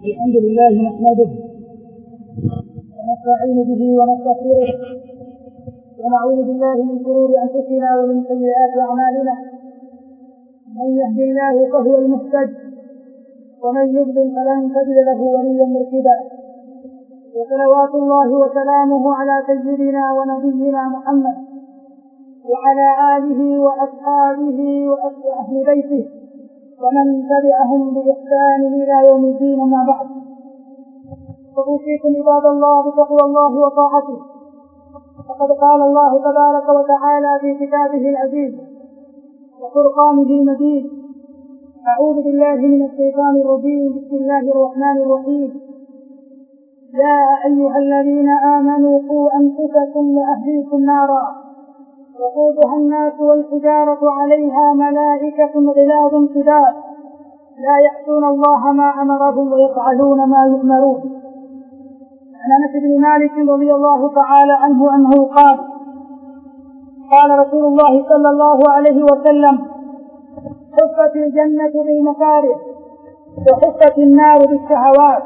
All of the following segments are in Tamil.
الحمد لله نحمده ونستعين به ونستغفره ونعوذ بالله من شرور انفسنا ومن سيئات اعمالنا. من يهد الله فهو المهتد ومن يضلل فلن تجد له وليا مرشدا. وصلوات الله وسلامه على سيدنا ونبينا محمد وعلى آله وأصحابه وأهل بيته ومن تبعهم بإحسان إلى يوم الدين. أما بعد، فأوصيكم عباد الله بتقوى الله وطاعته. فقد قال الله تبارك وتعالى في كتابه العزيز وفرقانه المجيد: أعوذ بالله من الشيطان الرجيم. بسم الله الرحمن الرحيم. يا أيها الذين آمنوا قوا أنفسكم وأهليكم نارا وقودها الناس والحجارة عليها ملائكة غلاظ شداد لا يعصون الله ما أمرهم ويفعلون ما يؤمرون. عن أنس بن مالك رضي الله تعالى عنه أنه قال: قال رسول الله صلى الله عليه وسلم: حفت الجنة بالمكاره وحفت النار بالشهوات.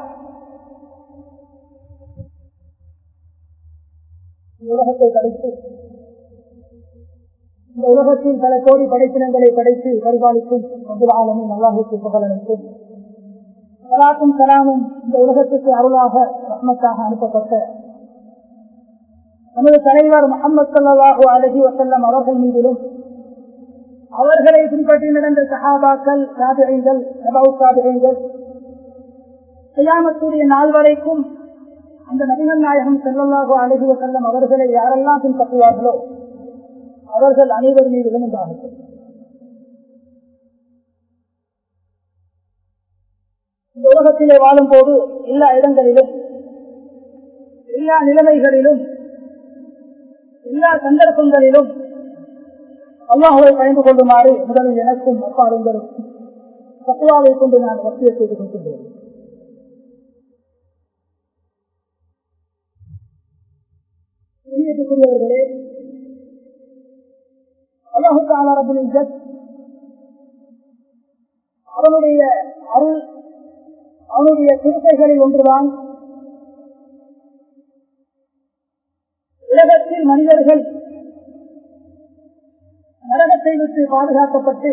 இந்த உலகத்தில் பல கோடி படைப்பினங்களை படைத்து பரிபாலிக்கும் ரப்பல் ஆலமீன் அல்லாஹ்வுக்கு புகழ் அனைத்தும். ஸலாத்தும் ஸலாமும் இந்த உலகத்துக்கு அருளாக ரஹ்மத்தாக அனுப்பப்பட்ட நமது தலைவர் முஹம்மது ஸல்லல்லாஹு அலைஹி வஸல்லம் அவர்கள் மீதிலும், அவர்களை பின்பற்றி நடந்த சஹாபாக்கள், தாபிஈன்கள், தபஉ தாபிஈன்கள், கியாமத்துடைய நாள் வரைக்கும் அந்த நபிகள் நாயகம் ஸல்லல்லாஹு அலைஹி வஸல்லம் அவர்களை யாரெல்லாம் பின்பற்றுவார்களோ அவர்கள் அனைவர் மீதிலும் உண்டாகும். இந்த உலகத்திலே வாழும் போது எல்லா இடங்களிலும், எல்லா நிலைமைகளிலும், எல்லா சந்தர்ப்பங்களிலும் அல்லாஹ்வை பயந்து கொள்ளுமாறு முதலில் எனக்கும் அப்பாருங்களுக்கும் தக்வாவை கொண்டு நான் வசியத் செய்து கொள்கின்றேன். புரியவர்களே, அல்லாஹ் தஆலா ரப்பல் இஸ்ஸத் அவனுடைய அருள், அவனுடைய கிருபைகளில் ஒன்றுதான் உலகத்தில் மனிதர்கள் நரகத்தை விட்டு பாதுகாக்கப்பட்டு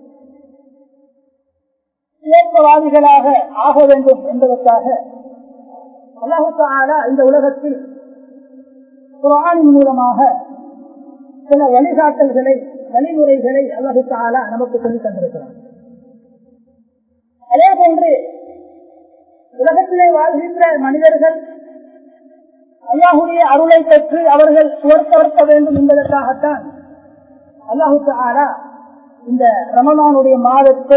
சுயேட்சைவாதிகளாக ஆக வேண்டும் என்பதற்காக அல்லாஹ் தஆலா இந்த உலகத்தில் குர்ஆனின் மூலமாக சில வழிகாட்டல்களை, வழிமுறைகளை அல்லாஹ் தஆலா நமக்கு சொல்லித் தந்திருக்கிறார். அதே போன்று உலகத்திலே வாழ்கின்ற மனிதர்கள் அல்லாஹ்வுடைய அருளை பெற்று அவர்கள் சுவர்க்க வேண்டும் என்பதற்காகத்தான் அல்லாஹ் தஆலா இந்த ரமலானுடைய மாதத்தை,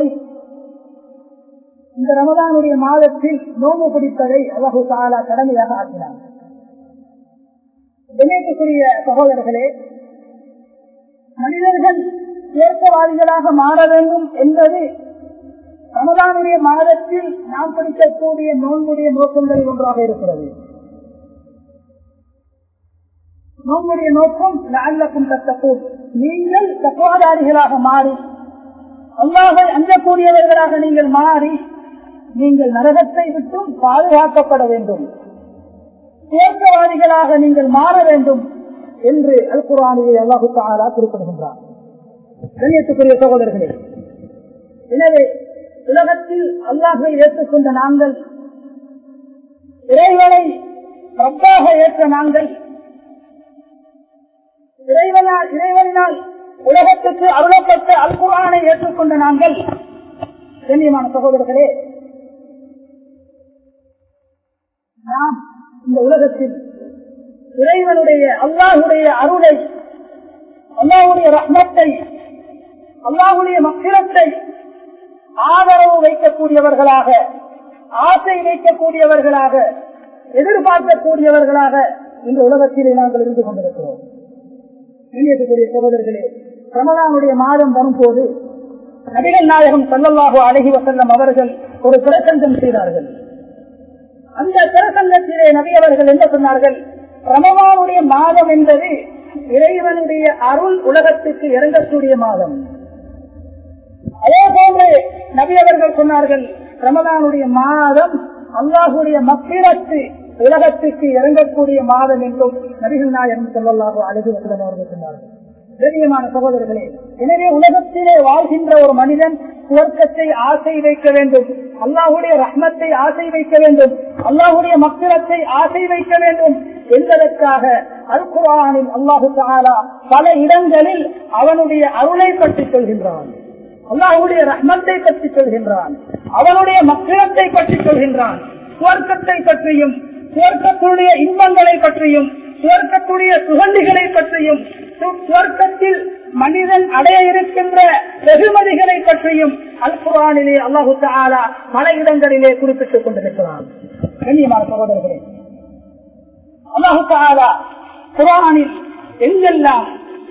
இந்த ரமலானுடைய மாதத்தில் நோன்பு பிடிப்பதை அல்லாஹ் தஆலா கடமையாக ஆக்கினார். கண்ணியத்துக்குரிய சகோதரர்களே, மனிதர்கள் சுயேட்சைவாதிகளாக மாற வேண்டும் என்பது ரமலானுடைய மாதத்தில் நாம் படிக்கக்கூடிய நோன்புடைய நோக்கங்களில் ஒன்றாக இருக்கிறது. நோன்புடைய நோக்கம் லஅல்லக்கும் தத்தகூன், நீங்கள் தக்வாதாரிகளாக மாறி, அல்லாஹ்வை அஞ்சக்கூடியவர்களாக நீங்கள் மாறி, நீங்கள் நரகத்தை விட்டும் பாதுகாக்கப்பட வேண்டும், சுயேட்சைவாதிகளாக நீங்கள் மாற வேண்டும் என்று அல் குர்ஆனிலே அல்லாஹ் தஆலா குறிப்பிடுகின்றார். கண்ணியத்துக்குரிய சகோதரர்களே, எனவே உலகத்தில் அல்லாஹ்வை ஏற்றுக்கொண்ட நாங்கள், இறைவனை ரப்பாக ஏற்ற நாங்கள், இறைவனால் உலகத்துக்கு அருளப்பட்ட அல் குர்ஆனை ஏற்றுக்கொண்ட நாங்கள், கண்ணியமான சகோதரர்களே, நாம் இந்த உலகத்தில் இறைவனுடைய அல்லாஹ்வுடைய அருளை, அல்லாஹ்வுடைய ரஹ்மத்தை, அல்லாஹ்வுடைய மக்ஃபிரத்தை ஆதரவு வைக்கக்கூடியவர்களாக, ஆசை வைக்கக்கூடியவர்களாக, எதிர்பார்க்கக்கூடியவர்களாக இந்த உலகத்திலே நாங்கள் இருந்து கொண்டிருக்கிறோம். இணையக்கூடிய சகோதரர்களே, ரமலானுடைய மாதம் வரும்போது நபிகள் நாயகம் ஸல்லல்லாஹு அலைஹி வஸல்லம் அவர்கள் ஒரு பிரசங்கம் செய்தார்கள். அந்த பிரசங்கத்திலே நபி அவர்கள் என்ன சொன்னார்கள்? ரமலானுடைய மாதம் என்பது இறைவனுடைய அருள் உலகத்துக்கு இறங்கக்கூடிய மாதம். அதே போன்று நபி அவர்கள் சொன்னார்கள், ரமலானுடைய மாதம் அல்லாஹுடைய மக்ஃபிரத் உலகத்துக்கு இறங்கக்கூடிய மாதம் என்றும் நபிகள் நாயகம் ஸல்லல்லாஹு அலைஹி வஸல்லம் அவர்கள் சொன்னார்கள். கண்ணியமான சகோதரர்களே, எனவே உலகத்திலே வாழ்கின்ற ஒரு மனிதன் சுவர்க்கத்தை ஆசை வைக்க வேண்டும், அல்லாஹுடைய ரஹ்மத்தை ஆசை வைக்க வேண்டும், அல்லாஹுடைய மக்ஃபிரத்தை ஆசை வைக்க வேண்டும் என்பதற்காக அல் குர்ஆனில் அல்லாஹு தஆலா பல இடங்களில் அவனுடைய அருளை பற்றி சொல்கின்றான், அல்லாஹுடைய ரஹ்மத்தை பற்றி சொல்கின்றான், அவனுடைய மக்ஃபிரத்தை பற்றி சொல்கின்றான். சுவர்க்கத்தை பற்றியும் சுவர்க்கத்துடைய இன்பங்களை பற்றியும் சுவர்க்கத்துடைய சுகண்டிகளை பற்றியும் சுவர்க்கத்தில் மனிதன் அடைய இருக்கின்ற வெகுமதிகளை பற்றியும் அல் குர்ஆனிலே அல்லாஹு தஆலா பல இடங்களிலே குறிப்பிட்டுக் கொண்டிருக்கிறான். கண்ணியமான சகோதரர்களே, அல்லாஹு தஆலா குர்ஆனில் எங்கெல்லாம்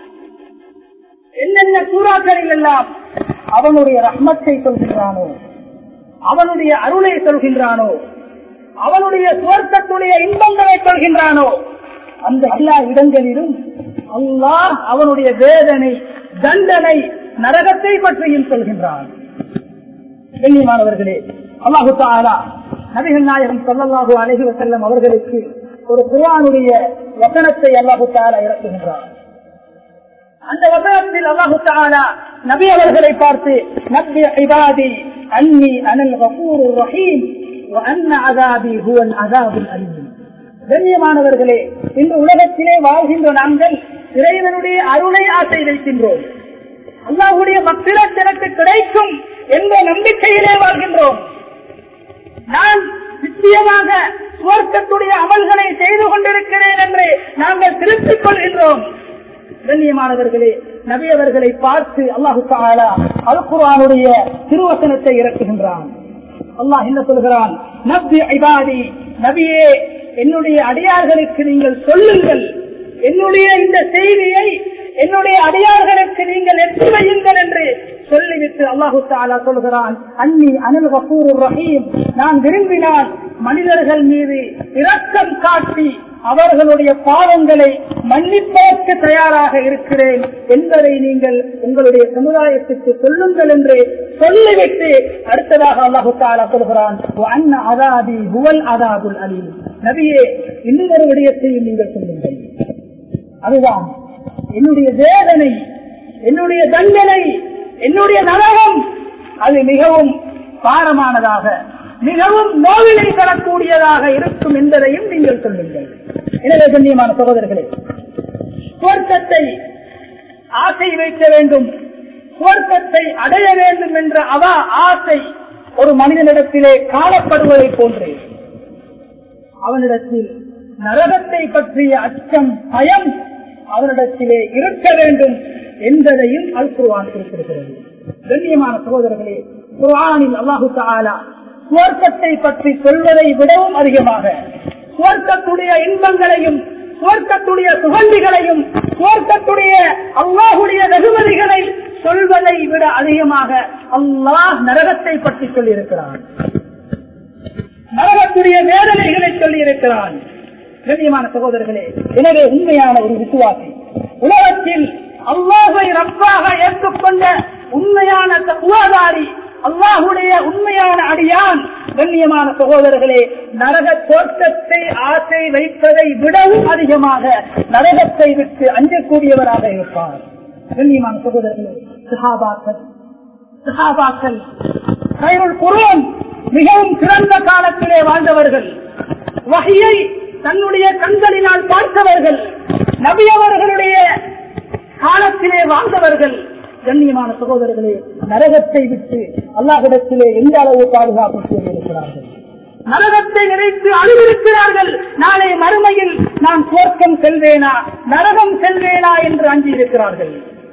என்னென்ன சூறாக்களில் எல்லாம் அவனுடைய ரஹ்மத்தை சொல்கின்றானோ, அவனுடைய அருளை சொல்கின்றானோ, அவனுடைய சுவர்க்கத்துடைய இன்பங்களை சொல்கின்றானோ, அந்த எல்லா இடங்களிலும் அல்லாஹ் அவனுடைய வேதனை, தண்டனை, நரகத்தை பற்றியும் சொல்கின்றான். கண்ணியமானவர்களே, அல்லாஹு தஆலா நபிகள் நாயகம் ஸல்லல்லாஹு அலைஹி வஸல்லம் அவர்களுக்கு ஒரு குர்ஆனுடைய வசனத்தை அல்லாஹு தஆலா இறக்குகின்றார். அந்த வசனத்தில் அல்லாஹு தஆலா நபி அவர்களை பார்த்து, நபி இபாதி அன்னி அனல் கஃபூருர் ரஹீம் வ அன்ன அஸாபி ஹுவல் அஸாபுல் அலீம். கண்ணியமானவர்களே, இந்த உலகத்திலே வாழ்கின்ற நாங்கள் இறைவனுடைய அருளை ஆசை வைக்கின்றோம், அல்லாஹ்வுடைய மக்ஃபிரத் எனக்கு கிடைக்கும் என்ற நம்பிக்கையிலே வாழ்கின்றோம். நான் நிச்சயமாக சுவர்க்கத்துடைய அமல்களை செய்து கொண்டிருக்கிறேன் என்று நாங்கள் திருப்பிக் கொள்கின்றோம். கண்ணியமானவர்களே, நபி அவர்களை பார்த்து அல்லாஹு தஆலா அல் குர்ஆனுடைய திருவசனத்தை இறக்குகின்றான். அல்லாஹ் என்ன சொல்கிறான்? நபி இபாதி, நபியே என்னுடைய அடியார்களுக்கு நீங்கள் சொல்லுங்கள், என்னுடைய இந்த செய்தியை என்னுடைய அடியார்களுக்கு நீங்கள் எட்டி வையுங்கள் என்று சொல்லிவிட்டு அல்லாஹு தஆலா சொல்கிறான், அன்னி அனல் கஃபூருர் ரஹீம், நான் விரும்பினால் மனிதர்கள் மீது இரக்கம் காட்டி அவர்களுடைய பாவங்களை மன்னிப்பதற்கு தயாராக இருக்கிறேன் என்பதை நீங்கள் உங்களுடைய சமுதாயத்துக்கு சொல்லுங்கள் என்று சொல்லிவிட்டு அடுத்ததாக அல்லாஹு தஆலா சொல்கிறான், அன்ன அஸாபி ஹுவல் அஸாபுல் அலீம். நபியே, இன்னொரு விடயத்தையும் நீங்கள் சொல்லுங்கள், அதுதான் என்னுடைய வேதனை, என்னுடைய தண்டனை, என்னுடைய நரகம் அது மிகவும் பாரமானதாக, மிகவும் நோவினை தரக்கூடியதாக இருக்கும் என்பதையும் நீங்கள் சொல்லுங்கள். எனவே கண்ணியமான சகோதரர்களே, சுவர்க்கத்தை ஆசை வைக்க வேண்டும், சுவர்க்கத்தை அடைய வேண்டும் என்ற ஆசை ஒரு மனிதனிடத்திலே காணப்படுவதை போன்றே அவனிடத்தில் நரகத்தை பற்றிய அச்சம், பயம் அவனிடத்திலே இருக்க வேண்டும் என்பதையும் அல் குர்ஆன் குறிப்பிடுகிறது. கண்ணியமான சகோதரர்களே, குர்ஆனில் அல்லாஹு தஆலா சுவர்க்கத்தை பற்றி சொல்வதை விடவும் அதிகமாக சுவர்க்கத்துடைய இன்பங்களையும் சுவர்க்கத்துடைய சுகந்திகளையும் சுவர்க்கத்துடைய அல்லாஹுடைய வெகுமதிகளை சொல்வதை விட அதிகமாக அல்லாஹ் நரகத்தை பற்றி சொல்லியிருக்கிறான், நரகத்துடைய வேதனைகளை சொல்லியிருக்கிறான். கண்ணியமான சகோதரர்களே, எனவே உண்மையான ஒரு விசுவாசி, உலகத்தில் அல்லாஹ்வை ரப்பாக ஏற்றுக்கொண்ட உண்மையான தக்வாதாரி, அல்லாஹுடைய உண்மையான அடியான், கண்ணியமான சகோதரர்களே, நரக தோற்றத்தை ஆசை வைப்பதை விடவும் அதிகமாக நரகத்தை விட்டு அஞ்சக்கூடியவராக இருப்பார். கண்ணியமான சகோதரர்களே, சஹாபாக்கள் கைருல் குர்ஆன் மிகவும் சிறந்த காலத்திலே வாழ்ந்தவர்கள், வஹியை தன்னுடைய கண்களினால் பார்த்தவர்கள், நபி அவர்களுடைய காலத்திலே வாழ்ந்தவர்கள். கண்ணியமான சகோதரர்களே, நரகத்தை விட்டு அல்லாஹ்விடத்திலே எந்த அளவு பாதுகாப்பு செய்திருக்கிறார்கள், நரகத்தை நினைத்து அழுதிருக்கிறார்கள். நாளை மறுமையில் நான் சுவர்க்கம் செல்வேனா நரகம் செல்வேனா என்று அஞ்சி இருக்கிறார்கள்.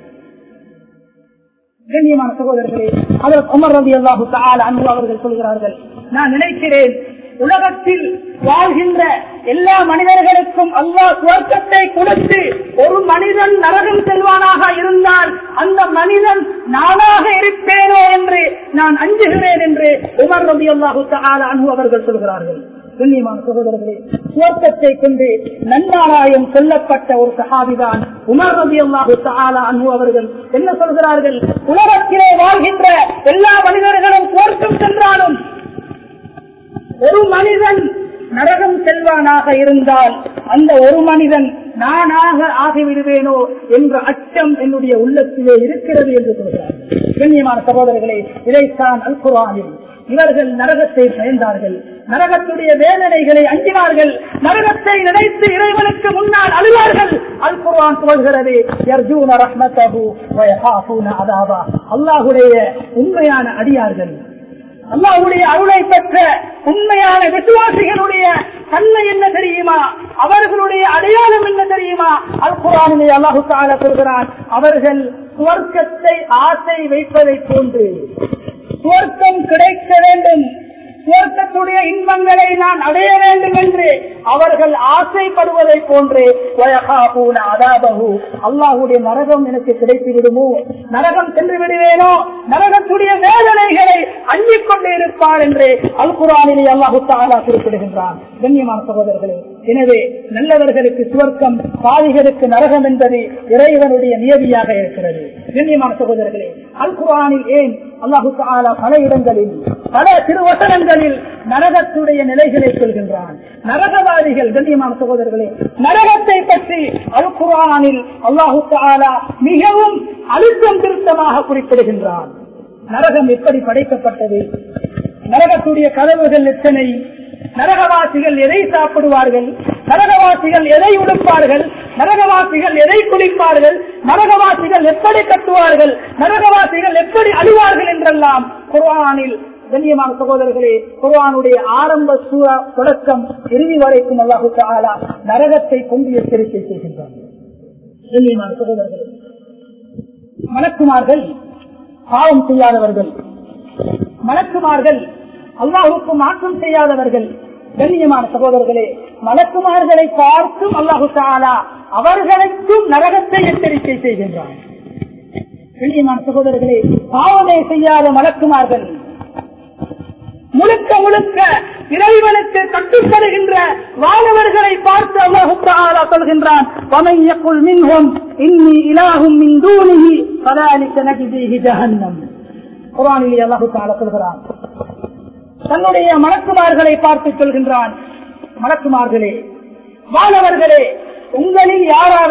கண்ணியமான சகோதரர்களே, ஹஜ்ரத் உமர் ரலியல்லாஹு தஆலா அன்ஹு அவர்கள் சொல்கிறார்கள், நான் நினைக்கிறேன் உலகத்தில் வாழ்கின்ற எல்லா மனிதர்களுக்கும் அல்லாஹ் சுவர்க்கத்தை கொடுத்து ஒரு மனிதன் நரகம் செல்வானாக இருந்தால் அந்த மனிதன் நானாக இருப்பேனோ என்று நான் அஞ்சுகிறேன் என்று உமர் ரலியல்லாஹு தஆலா அன்ஹு அவர்கள் சொல்கிறார்கள். கண்ணியமான சகோதரர்களே, சுவர்க்கத்தை கொண்டு நன்மாராயம் சொல்லப்பட்ட ஒரு சஹாபிதான் உமர் ரலியல்லாஹு தஆலா அன்ஹு அவர்கள். என்ன சொல்கிறார்கள்? உலகத்திலே வாழ்கின்ற எல்லா மனிதர்களும் சுவர்க்கம் சென்றாலும் ஒரு மனிதன் நரகம் செல்வானாக இருந்தால் அந்த ஒரு மனிதன் நானாக ஆகிவிடுவேனோ என்ற அச்சம் என்னுடைய உள்ளத்திலே இருக்கிறது என்று சொல்கிறார். கண்ணியமான சகோதரர்களே, இதைத்தான் அல் குர்ஆனில் இவர்கள் நரகத்தை பயந்தார்கள், நரகத்துடைய வேதனைகளை அஞ்சினார்கள், நரகத்தை நினைத்து இறைவனுக்கு முன்னால் அழுவார்கள். அல் குர்ஆன் சொல்கிறது, யர்ஜூன ரஹ்மத்தஹு வ யஹாஃபூன அஸாபா. அல்லாஹ்வுடைய உண்மையான அடியார்கள், அல்லாஹ்வுடைய அருளை பெற்ற உண்மையான விசுவாசிகளுடைய தன்மை என்ன தெரியுமா? அவர்களுடைய அடையாளம் என்ன தெரியுமா? அல் குர்ஆனிலே அல்லாஹ் தஆலா சொல்கிறான், அவர்கள் சுவர்க்கத்தை ஆசை வைப்பதை போன்று, சுவர்க்கம் கிடைக்க வேண்டும், சுவர்க்கத்துடைய இன்பங்களை நான் அடைய வேண்டும் என்று அவர்கள் ஆசைப்படுவதை போன்று அல்லாஹ்வுடைய நரகம் எனக்கு கிடைத்து விடுமோ, நரகம் சென்று விடுவேனோ, நரகத்துடைய வேதனைகளை அஞ்சிக் கொண்டே இருப்பார் என்று அல் குர்ஆனிலே அல்லாஹ் தஆலா குறிப்பிடுகின்றான். கண்ணியமான சகோதரர்களே, எனவே நல்லவர்களுக்கு சுவர்க்கம், பாவிகளுக்கு நரகம் என்பது இறைவனுடைய நியதியாக இருக்கிறது. கண்ணியமான சகோதரர்களே, அல் குர்ஆனில் ஏன் அல்லாஹ் தஆலா பல இடங்களில் பல திருவசனங்களில் நரகத்துடைய நிலைகளை சொல்கின்றான். நரகவாதிகள், கண்ணியமான சகோதரர்களே, நரகத்தை பற்றி அல் குர்ஆனில் அல்லாஹ் தஆலா மிகவும் அழுத்தம் திருத்தமாக குறிப்பிடுகின்றான். நரகம் எப்படி படைக்கப்பட்டது, நரகத்துடைய கதவுகள் எத்தனை, நரகவாசிகள் எதை சாப்பிடுவார்கள், நரகவாசிகள் எதை உடுப்பார்கள், நரகவாசிகள் எதை குளிப்பார்கள், நரகவாசிகள் எப்படி கட்டுவார்கள், நரகவாசிகள் எப்படி அழுவார்கள் என்றெல்லாம் குர்ஆனில், கண்ணியமான சகோதரர்களே, குர்ஆனுடைய ஆரம்ப சூரா தொடக்கம் இறுதி வரைக்கும் அல்லாஹ் தஆலா நரகத்தை கொண்டு எச்சரிக்கை செய்கின்றார். கண்ணியமான சகோதரர்களே, மலக்குமார்கள் பாவம் செய்யாதவர்கள், மலக்குமார்கள் அல்லாஹ்வுக்கு மாற்றம் செய்யாதவர்கள். கண்ணியமான சகோதரர்களே, மலக்குமார்களை பார்த்தும் அல்லாஹ் தஆலா அவர்களுக்கும் நரகத்தை எச்சரிக்கை செய்கின்றார். கண்ணியமான சகோதரர்களே, பாவமே செய்யாத மலக்குமார்கள், முழுக்க முழுக்க இறைவனுக்கு கட்டுப்படுகின்ற வானவர்களை பார்த்து அல்லாஹ் தஆலா சொல்கின்றான், وَمَن يَقُلْ مِنْهُمْ إِنِّي إِلَٰهٌ مِّن دُونِهِ فَذَلِكَ نَجْزِيهِ جَهَنَّمَ. குர்ஆனிலே அல்லாஹ் தஆலா சொல்கிறான், தன்னுடைய மலக்குமார்களை பார்த்து சொல்கின்றான், மலக்குமார்களே, வானவர்களே, உங்களில்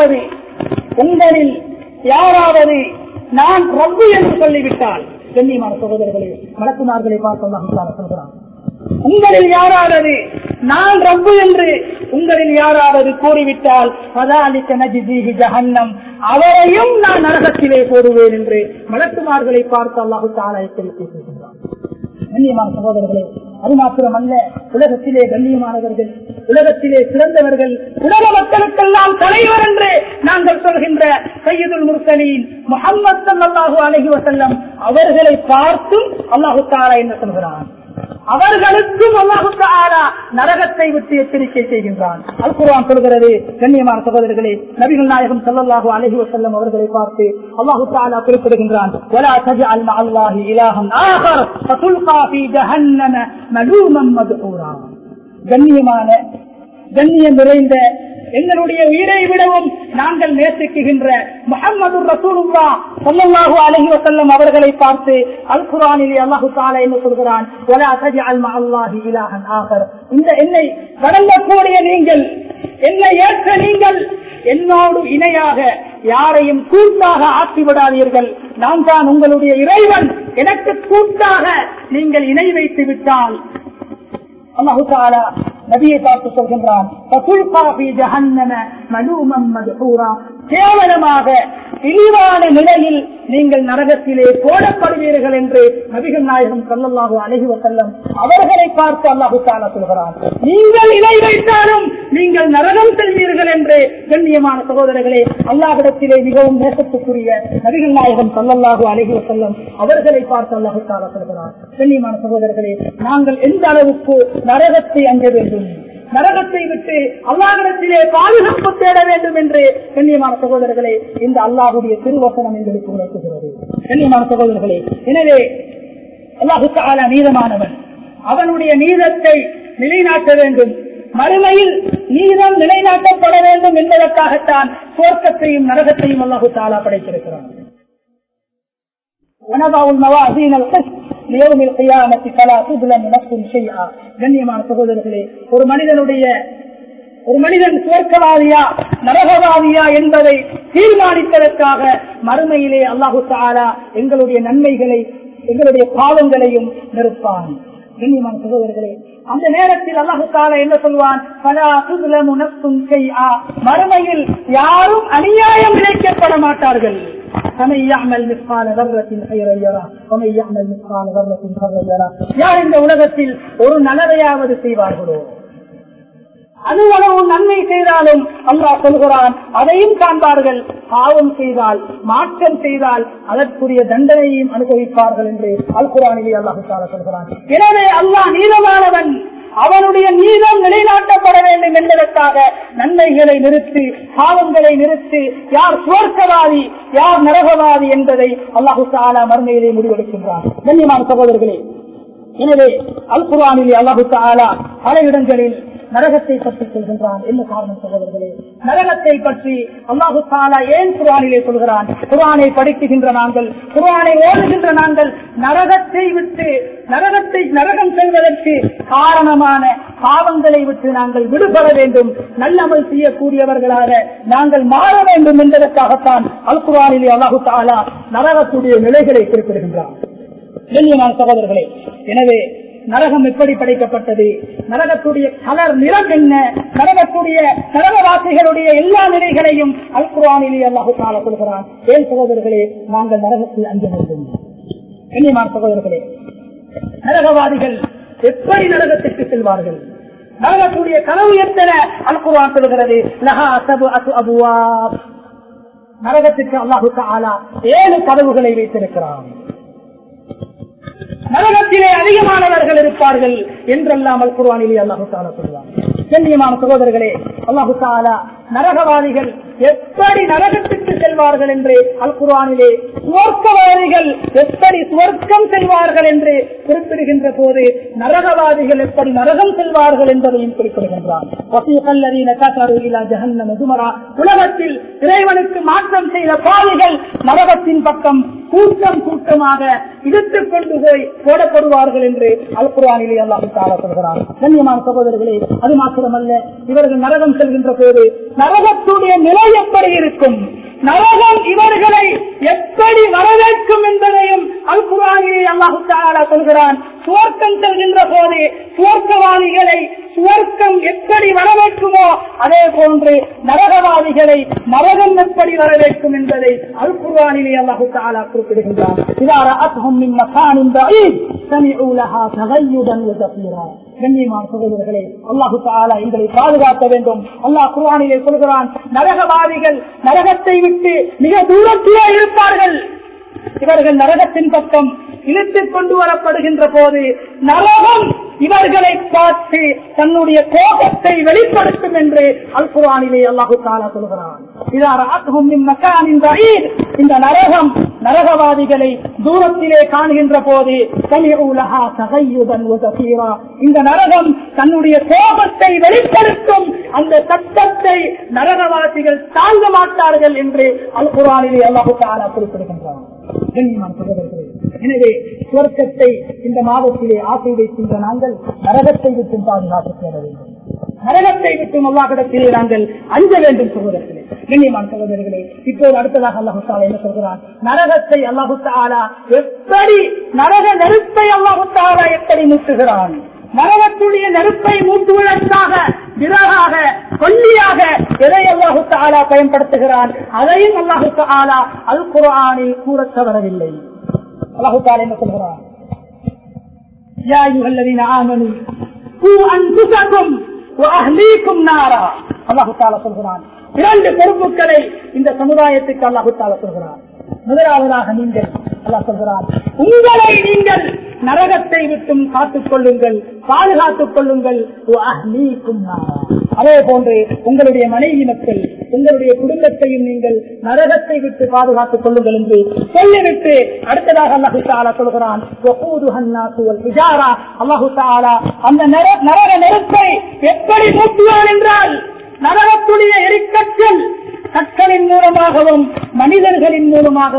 யாராவது நான் ரப்பு என்று சொல்லிவிட்டால், கண்ணியமான சகோதரர்களே, மலக்குமார்களை பார்த்து அல்லாஹ் தஆலா சொல்கிறான், உங்களில் யாராவது நான் ரப்பு என்று உங்களில் யாராவது கூறிவிட்டால் ஃபதாலிக நஜ்ஸீஹி ஜஹன்னம், அவரையும் நான் நரகத்திலே போடுவேன் என்று மலக்குமார்களை பார்த்து அல்லாஹ் தஆலா எச்சரிக்கை செய்கின்றான். கண்ணியமான சகோதரர்களே, அது மாத்திரமல்ல, உலகத்திலே கண்ணியமானவர்கள், உலகத்திலே சிறந்தவர்கள், உலக மக்களுக்கெல்லாம் தலைவர் என்று நாங்கள் சொல்கின்ற சய்யிதுல் முர்சலீன் முஹம்மது ஸல்லல்லாஹு அலைஹி வஸல்லம் அவர்களை பார்த்தும் அல்லாஹ் தஆலா என்ன சொல்கிறான், அவர்களுக்கும் அல்லாஹ் தஆலா நரகத்தை விட்டு எச்சரிக்கை செய்கின்றான். அல் குர்ஆன் சொல்கிறது, கண்ணியமான சகோதரர்களே, நபிகள் நாயகம் ஸல்லல்லாஹு அலைஹி வஸல்லம் அவர்களை பார்த்து அல்லாஹ் தஆலா குறிப்பிடுகின்றான், வலா தஜஅல் மஅல்லாஹி இலாஹன் ஆகர் ஃபதுல்கா ஃபீ ஜஹன்னம மலூமன் மத்ஹூரா. கண்ணியம் நிறைந்த, எங்களுடைய உயிரை விடவும் நாங்கள் நேசிக்குகின்ற முஹம்மது ரசூலுல்லாஹ் ஸல்லல்லாஹு அலைஹி வஸல்லம் அவர்களை பார்த்து அல் குர்ஆனிலே அல்லாஹ் தஆலா என்ன சொல்கிறான், வலா தஜஅல் மஅல்லாஹி இலாஹன் ஆகர். இந்த என்னை வணங்கக்கூடிய நீங்கள், என்னை ஏற்ற நீங்கள், என்னோடு இணையாக யாரையும் கூட்டாக ஆக்கிவிடாதீர்கள். நான் தான் உங்களுடைய இறைவன், எனக்கு கூட்டாக நீங்கள் இணை வைத்து விட்டால் அல்லாஹ் தஆலா நபியை பார்த்து சொல்கின்றான், கேவலமாக இழிவான நிலையில் நீங்கள் நரகத்திலே போடப்படுவீர்கள் என்று நபிகள் நாயகம் ஸல்லல்லாஹு அலைஹி வஸல்லம் அவர்களை பார்த்து அல்லாஹ் தஆலா சொல்கிறான். நீங்கள் இணை வைத்தாலும் நீங்கள் நரகம் செல்வீர்கள் என்று. கண்ணியமான சகோதரர்களே, அல்லாஹ்விடத்திலே மிகவும் நேசத்துக்குரிய நபிகள் நாயகம் ஸல்லல்லாஹு அலைஹி வஸல்லம் அவர்களை பார்த்து அல்லாஹ் தஆலா சொல்கிறான். கண்ணியமான சகோதரர்களே, நாங்கள் எந்த அளவுக்கு நரகத்தை அஞ்ச வேண்டும், நரகத்தை விட்டு அல்லாஹ்விடத்திலே பாதுகாப்பு தேட வேண்டும் என்று கண்ணியமான சகோதரர்களே இந்த அல்லாஹ்வுடைய திருவசனம் எங்களுக்கு உணர்த்துகிறது. கண்ணியமான சகோதரர்களே, எனவே அல்லாஹ் தஆலா நீதமானவன், அவனுடைய நீதத்தை நிலைநாட்ட வேண்டும், மறுமையில் நீதம் நிலைநாட்டப்பட வேண்டும் என்பதற்காகத்தான் சுவர்க்கத்தையும் நரகத்தையும் அல்லாஹ் தஆலா படைத்திருக்கிறான். லியௌமில் கியாமத்தி ஃபலா துத்லமு நஃப்ஸுன் ஷைஆ. கண்ணியமான சகோதரர்களே, ஒரு மனிதன் சுவர்க்கவாதியா நரகவாதியா என்பதை தீர்மானிப்பதற்காக மறுமையிலே அல்லாஹு தஆலா எங்களுடைய நன்மைகளை எங்களுடைய பாவங்களையும் நிறுப்பான். கண்ணியமான சகோதரர்களே, அந்த நேரத்தில் அல்லாஹு தஆலா என்ன சொல்வான்? ஃபலா துத்லமு நஃப்ஸுன் ஷைஆ. மறுமையில் யாரும் அநியாயம் இழைக்கப்பட மாட்டார்கள். யார் இந்த உலகத்தில் ஒரு நல்லதையாவது செய்வார்களோ, அது அளவு நன்மை செய்தாலும் அல்லாஹ் சொல்கிறான் அதையும் காண்பார்கள். பாவம் செய்தால், மாற்றம் செய்தால் அதற்குரிய தண்டனையும் அனுபவிப்பார்கள் என்று அல் குர்ஆனிலே அல்லாஹ் தஆலா சொல்கிறான். எனவே அல்லாஹ் நீதமானவன், அவனுடைய நீதம் நிலைநாட்டப்பட வேண்டும் என்பதற்காக நன்மைகளை நிறுத்தி பாவங்களை நிறுத்தி யார் சுவர்க்கவாதி யார் நரகவாதி என்பதை அல்லாஹு தஆலா மறுமையிலே முடிவெடுக்கின்றான். கண்ணியமான சகோதரர்களே, எனவே அல் குர்ஆனிலே அல்லாஹு தஆலா பல இடங்களில் நரகத்தை பற்றி சொல்கின்றான். என்ன காரணம் சகோதரர்களே? நரகத்தை பற்றி அல்லாஹு தஆலா ஏன் குர்ஆனிலே சொல்கிறான்? குர்ஆனை படிக்கின்ற நாங்கள், குர்ஆனை ஓதுகின்ற நாங்கள் நரகத்தை விட்டு நரகம் செல்வதற்கு காரணமான பாவங்களை விட்டு நாங்கள் விடுபட வேண்டும், நல்லமல் செய்யக்கூடியவர்களாக நாங்கள் மாற வேண்டும் என்பதற்காகத்தான் அல் குர்ஆனிலே அல்லாஹு தஆலா நரகத்துடைய நிலைகளை குறிப்பிடுகின்றான். கண்ணியமான சகோதரர்களே, எனவே நரகம் எப்படி படைக்கப்பட்டது, நரகத்துடைய கலர் நிறம் என்ன, நரகவாசிகளுடைய எல்லா நிலைகளையும் அல் குர்ஆனிலே அல்லாஹ் தஆலா சொல்கிறான். ஏன் சகோதரர்களே, நாங்கள் நரகத்தில் அஞ்ச வேண்டும். கண்ணியமான சகோதரர்களே, நரகவாதிகள் எப்படி நரகத்திற்கு செல்வார்கள், நரகத்துடைய கனவு எத்தனை அல் குர்ஆன் சொல்கிறது. லஹா சப்அத்து அப்வாப். நரகத்திற்கு அல்லாஹ் தஆலா 7 கதவுகளை வைத்திருக்கிறான். நரகத்திலே அதிகமானவர்கள் இருப்பார்கள் என்றெல்லாம் அல் குர்ஆனிலே அல்லாஹ் தஆலா சொல்வார். கண்ணியமான சகோதரர்களே, அல்லாஹ் தஆலா நரகவாதிகள் எப்படி நரகத்திற்கு செல்வார்கள் என்று அல் குர்ஆனிலே சுவர்க்கவாதிகள் எப்படி சுவர்க்கம் செல்வார்கள் என்று குறிப்பிடுகின்ற போது நரகவாதிகள் எப்படி நரகம் செல்வார்கள் என்பதையும் குறிப்பிடுகின்றார். உலகத்தில் இறைவனுக்கு மாற்றம் செய்த பாவிகள் நரகத்தின் பக்கம் கூட்டம் கூட்டமாக இழுத்துக் கொண்டு போய் போடப்படுவார்கள் என்று அல் குர்ஆனிலே அல்லாஹ் தஆலா சொல்கிறார். கண்ணியமான சகோதரர்களே, அது மாத்திரமல்ல, இவர்கள் நரகம் செல்கின்ற போது நரகத்துடைய நிலை எப்படி இருக்கும், நரகம் இவர்களை எப்படி வரவேற்கும் என்பதையும் அல் குர்ஆனிலே அல்லாஹ் தஆலா சொல்கிறான். சுவர்க்கம் செல்கின்ற போது சுவர்க்கவாதிகளை சுவர்க்கம் எப்படி வரவேற்குமோ அதே போன்று நரகவாதிகளை நரகம் எப்படி வரவேற்கும் என்பதை அல் குர்ஆனிலே அல்லாஹ் தஆலா குறிப்பிடுகின்றார். இதா ரஅத்ஹும் மின் மகானின் பஈத் சமிஉ லஹா தகய்யுதன் வஸஃபீரா. கண்ணியமான சகோதரர்களே, அல்லாஹ் தஆலா எங்களை பாதுகாக்க வேண்டும். அல்லாஹ் குர்ஆனிலே சொல்கிறான், நரகவாதிகள் நரகத்தை விட்டு மிக தூரத்திலே இருப்பார்கள். இவர்கள் நரகத்தின் பக்கம் இழுத்துக் கொண்டு வரப்படுகின்ற போது நரகம் இவர்களை பார்த்து தன்னுடைய கோபத்தை வெளிப்படுத்தும் என்று அல் குர்ஆனிலே அல்லாஹ் தஆலா சொல்கிறான். இதா ரஅத்ஹும் மின் மகானின் பஈத். இந்த நரகம் நரகவாதிகளை தூரத்திலே காணுகின்ற போது சமிஉ லஹா தகய்யுதன் வஸஃபீரா. இந்த நரகம் தன்னுடைய கோபத்தை வெளிப்படுத்தும். அந்த சத்தத்தை நரகவாசிகள் தாங்க மாட்டார்கள் என்று அல் குர்ஆனிலே அல்லாஹ் தஆலா குறிப்பிடுகின்றான். கண்ணியமான சகோதரர்களே, எனவே சுவர்க்கத்தை இந்த மாதத்திலே ஆசை வைக்கின்ற நாங்கள் நரகத்தை விட்டும் பாதுகாத்து தேட வேண்டும். நரகத்தை விட்டும் அல்லாஹ்விடத்திலே நாங்கள் அஞ்ச வேண்டும் சகோதரர்களே. கண்ணியமான சகோதரர்களே, இப்போது அடுத்ததாக அல்லாஹ் தஆலா என்ன சொல்கிறான்? நரகத்தை அல்லாஹ் தஆலா எப்படி, நரக நெருப்பை அல்லாஹ் தஆலா எப்படி மூட்டுகிறான், நரகத்துடைய நெருப்பை மூட்டுவதற்காக விறகாக கொல்லியாக எதை அல்லாஹ் தஆலா பயன்படுத்துகிறான் அதையும் அல்லாஹ் தஆலா அல் குர்ஆனில் கூறத் தவறவில்லை. அல்லாஹ் தஆலா என்ன சொல்கிறான்? யா அய்யுஹல்லதீன ஆமனூ கூ அன்ஃபுஸகும் வ அஹ்லீகும் நாரா. அல்லாஹ் தஆலா சொல்கிறான், 2 பொறுப்புகளை இந்த சமுதாயத்துக்கு அல்லாஹ் தஆலா சொல்கிறான். முதலாவதாக நீங்கள், அல்லாஹ் சொல்கிறான், உங்களை நீங்கள் நரகத்தை விட்டும் காத்துக் கொள்ளுங்கள், பாதுகாத்துக் கொள்ளுங்கள். அதே போன்று உங்களுடைய மனைவி மக்கள், உங்களுடைய குடும்பத்தையும் நீங்கள் நரகத்தை விட்டு பாதுகாத்துக் கொள்ளுங்கள் என்று சொல்லிவிட்டு அடுத்ததாக அல்லாஹ் தஆலா சொல்கிறான், அல்லாஹ் தஆலா அந்த நரக நெருப்பை எப்படி மூட்டுவான் என்றால், நரகத்துடைய எரிக்கற்கள் கற்களின் மூலமாகவும் மனிதர்களின் மூலமாகவும்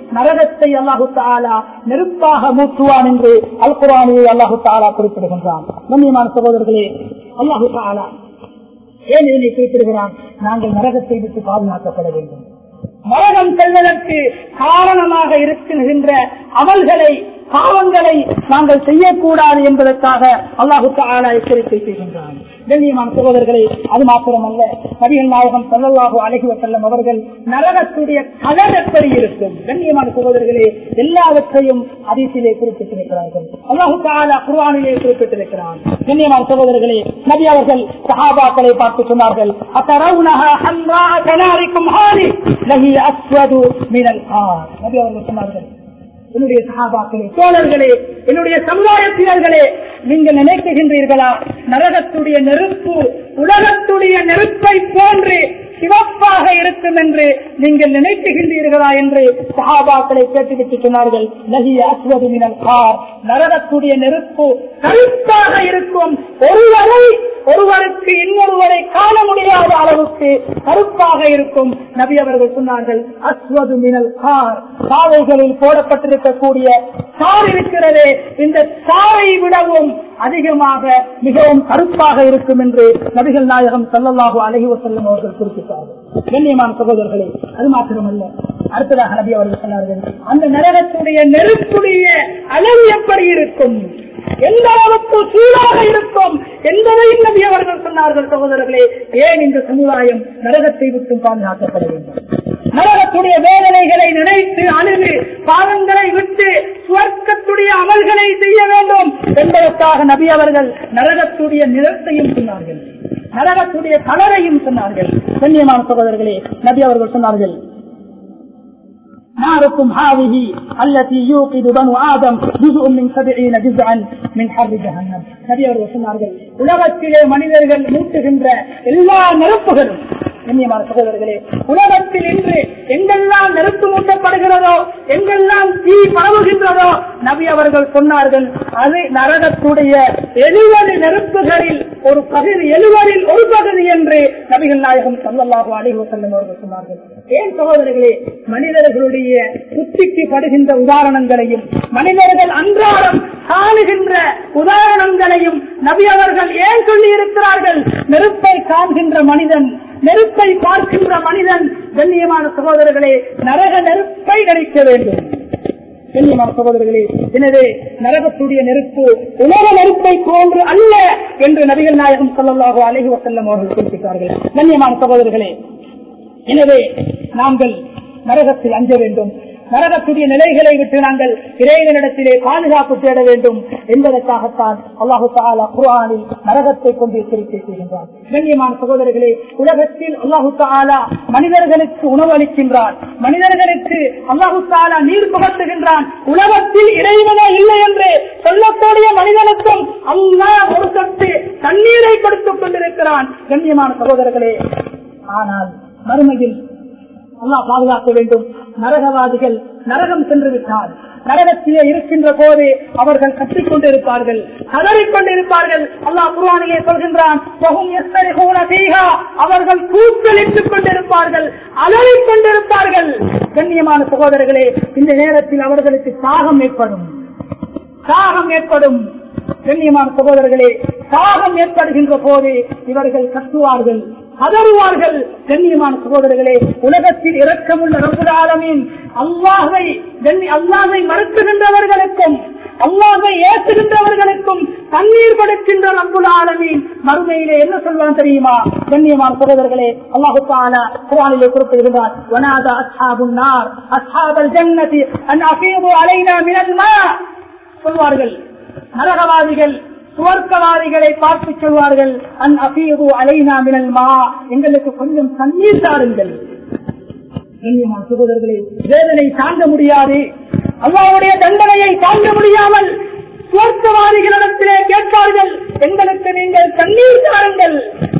நரகத்தை அல்லாஹு தஆலா நெருப்பாக மூட்டுவான் என்று அல் குர்ஆனிலே அல்லாஹு தஆலா குறிப்பிடுகின்றான். கண்ணியமான சகோதரர்களே, அல்லாஹு தஆலா ஏன் இதனை குறிப்பிடுகிறான்? நாங்கள் நரகத்தை விட்டு பாதுகாக்கப்பட வேண்டும். நரகம் செல்வதற்கு காரணமாக இருக்கின்ற அமல்களை, பாவங்களை நாங்கள் செய்யக்கூடாது என்பதற்காக அல்லாஹு தஆலா எச்சரிக்கை செய்கின்றான். கண்ணியமான சகோதரர்களே, அது மாத்திரமல்ல, நபிகள் நாயகம் ஸல்லல்லாஹு அலைஹி வஸல்லம் அவர்கள் நரகத்துடைய கலர் எப்படி இருக்கும், கண்ணியமான சகோதரர்களே, எல்லாவற்றையும் ஹதீஸிலே குறிப்பிட்டிருக்கிறார்கள். அல்லாஹு தஆலா குர்ஆனிலே குறிப்பிட்டிருக்கிறான். கண்ணியமான சகோதரர்களே, நபி அவர்கள் சஹாபாக்களை பார்த்து சொன்னார்கள், அத்தரவுனஹா ஹம்ரா கனாரிக்கும் ஹாலி லஹி அஸ்வது மினல் ஆர். நபி அவர்கள் சொன்னார்கள், என்னுடைய சஹாபாக்களே, தோழர்களே, என்னுடைய சமுதாயத்தினர்களே, நீங்கள் நினைக்குகின்றீர்களா நரகத்துடைய நெருப்பு உலகத்துடைய நெருப்பை போன்று சிவப்பாக இருக்கும் என்று நீங்கள் நினைக்குகின்றீர்களா என்று சஹாபாக்களை கேட்டுவிட்டு சொன்னார்கள். லஹிய அஸ்வது மினல் கார், நரகத்துடைய நெருப்பு கருப்பாக இருக்கும். ஒருவருக்கு இன்னொருவரை காண முடியாத அளவுக்கு கருப்பாக இருக்கும். நபி அவர்கள் சொன்னார்கள், அஸ்வது மினல் கார், சாலைகளில் போடப்பட்டிருக்கக்கூடிய சார் இருக்கிறதே, இந்த சாரை விடவும் அதிகமாக மிகவும் கருப்பாக இருக்கும் என்று நபிகள் நாயகம் ஸல்லல்லாஹு அலைஹி வஸல்லம் அவர்கள் குறிப்பிட்டார்கள். கண்ணியமான சகோதரர்களே, அது மாத்திரமல்ல, அடுத்ததாக நபி அவர்கள் சொன்னார்கள், அந்த நரகத்துடைய நெருப்புடைய அளவு எப்படி இருக்கும், எந்த அளவுக்கு சூடாக இருக்கும் என்பதையும் நபி அவர்கள் சொன்னார்கள். சகோதரர்களே, ஏன் இந்த சமுதாயம் நரகத்தை விட்டு பாதுகாக்கப்பட வேண்டும்? நரகத்துடைய வேதனைகளை நினைத்து அழுது பாவங்களை விட்டு சுவர்க்கத்துடைய அமல்களை செய்ய வேண்டும் என்பதற்காக நபி அவர்கள் நரகத்துடைய நிறத்தையும் சொன்னார்கள், நரகத்துடைய கலரையும் சொன்னார்கள். கண்ணியமான சகோதரர்களே, நபி அவர்கள் சொன்னார்கள், நாருக்கும் ஹாவிஹி அல்லதி யூகிது பனு ஆதம் ஜுஸுன் மின் 70 ஜுஸஅன் மின் ஹர்ரி ஜஹன்னம். நபி அவர்கள் சொன்னார்கள், உலகத்திலே மனிதர்கள் மூட்டுகின்ற எல்லா நெருப்புகளும், கண்ணியமான சகோதரர்களே, உலகத்தில் இன்று எங்கெல்லாம் நெருப்பு மூட்டப்படுகிறதோ, எங்கெல்லாம் தீ பரவுகின்றதோ, நபி அவர்கள் சொன்னார்கள், அது நரகத்துடைய 70 நெருப்புகளில் ஒரு பகுதி, 70 ஒரு பகுதி என்று நபிகள் நாயகம் ஸல்லல்லாஹு அலைஹி வஸல்லம் அவர்கள் சொன்னார்கள். ஏன் சகோதரர்களே, மனிதர்களுடைய புத்திக்கு படுகின்ற உதாரணங்களையும் மனிதர்கள் அன்றாடம் காணுகின்ற உதாரணங்களையும் நபி அவர்கள் ஏன் சொல்லி இருக்கிறார்கள்? நெருப்பை காண்கின்ற மனிதன், நெருப்பை பார்க்கின்ற மனிதன், கண்ணியமான சகோதரர்களே, நரக நெருப்பை கிடைக்க வேண்டும். கண்ணியமான சகோதரர்களே, எனவே நரகத்துடைய நெருப்பு உலக நெருப்பை போன்று அல்ல என்று நபிகள் நாயகம் ஸல்லல்லாஹு அலைஹி வஸல்லம் அவர்கள் குறிப்பிட்டார்கள். கண்ணியமான சகோதரர்களே, எனவே நாங்கள் நரகத்தில் அஞ்ச வேண்டும், நரகத்துடைய நிலைகளை விட்டு நாங்கள் இறைவனிடத்திலே பாதுகாப்பு தேட வேண்டும் என்பதற்காகத்தான் அல்லாஹு தஆலா குர்ஆனில் நரகத்தை கொண்டு எச்சரிக்கை செய்கின்றார். கண்ணியமான சகோதரர்களே, உலகத்தில் அல்லாஹு தஆலா மனிதர்களுக்கு உணவு அளிக்கின்றான், மனிதர்களுக்கு அல்லாஹு தஆலா நீர் புகட்டுகின்றான். உலகத்தில் இறைவனே இல்லை என்று சொல்லக்கூடிய மனிதனுக்கும் அல்லாஹ் ஒரு சொட்டு தண்ணீரை கொடுத்துக் கொண்டிருக்கிறான். கண்ணியமான சகோதரர்களே, ஆனால் மறுமையில் அல்லாஹ் பாதுகாக்க வேண்டும். நரகவாதிகள் நரகம் சென்று விட்டால் நரகத்திலே இருக்கின்ற போது அவர்கள் கத்திக் கொண்டிருப்பார்கள், கதறிக்கொண்டிருப்பார்கள். அல்லாஹ் குர்ஆனிலே சொல்கின்றான், அவர்கள் கூச்சலிட்டுக் கொண்டிருப்பார்கள், அலறிக் கொண்டிருப்பார்கள். கண்ணியமான சகோதரர்களே, இந்த நேரத்தில் அவர்களுக்கு தாகம் ஏற்படும். கண்ணியமான சகோதரர்களே, தாகம் ஏற்படுகின்ற போது இவர்கள் கத்துவார்கள், கதறுவார்கள். கண்ணியமான சகோதரர்களே, உலகத்தில் இரக்கமுள்ள ரப்புல் ஆலமீன் அல்லாஹ்வை மறுக்கின்றவர்களுக்கும் அல்லாஹ்வை ஏற்றுகின்றவர்களுக்கும் தண்ணீர் கொடுக்கின்ற ரப்புல் ஆலமீன் மறுமையிலே என்ன சொல்வான் தெரியுமா? கண்ணியமான சகோதரர்களே, அல்லாஹ் தஆலா குர்ஆனிலே குறிப்பிடுகிறார், வனாதா அஸ்ஹாபுன் நார் அஸ்ஹாபல் ஜன்னதி அன் அஃபீது அலைனா மினல் மா. சொல்வார்கள் நரகவாதிகள் சுவர்க்கவாதிகளை பார்த்து சொல்வார்கள், அன் அஃபீது அலைனா மினல் மா, எங்களுக்கு கொஞ்சம் தண்ணீர் தாருங்கள். கண்ணியமான சகோதரர்களே, வேதனை தாங்க முடியாது, அல்லாஹ்வுடைய தண்டனையை தாங்க முடியாமல் சுவர்க்கவாதிகளிடத்திலே கேட்பார்கள், எங்களுக்கு நீங்கள் தண்ணீர் தாருங்கள்.